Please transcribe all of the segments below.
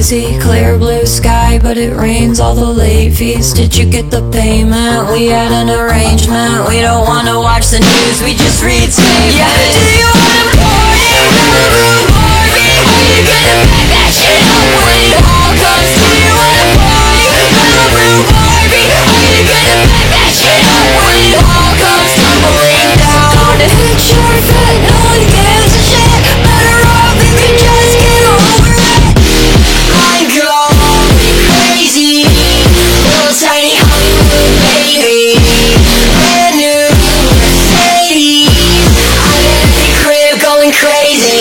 crazy. Clear blue sky, but it rains all the late fees. Did you get the payment? We had an arrangement. We don't wanna watch the news, we just read statements. Yeah, do you wanna party? Barbie, are you gonna back that shit up when it all comes? Do you wanna party? Barbie, are you gonna back that shit up when it all comes tumbling down? Gonna hit your foot, no one gives a shit. Better off if you just get over it. I'm going crazy, little tiny Hollywood baby. Brand new Mercedes, I'm in the crib going crazy.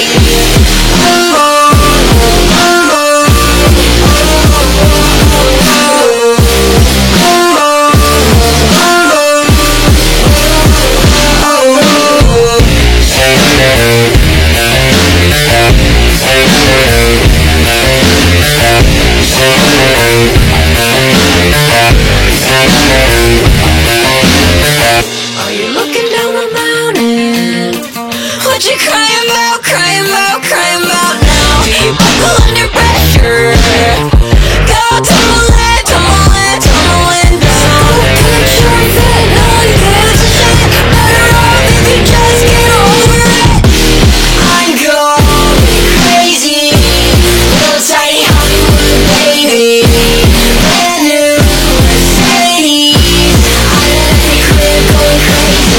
Are you looking down the mountain? What you crying about, crying about, crying about now? Do you buckle under pressure? Go tumbling, tumbling, tumbling down. Picture that no one gives a shit. Better off if you just get over it. I'm going crazy, little tiny Hollywood baby. Brand new Mercedes, I'm in the crib going crazy.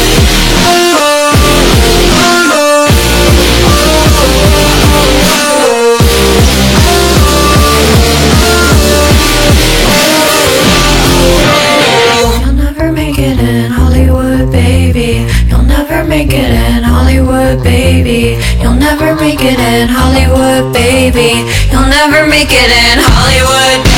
You'll never make it in Hollywood, baby. You'll never make it in Hollywood, baby. You'll never make it in Hollywood, baby. You'll never make it in Hollywood, baby.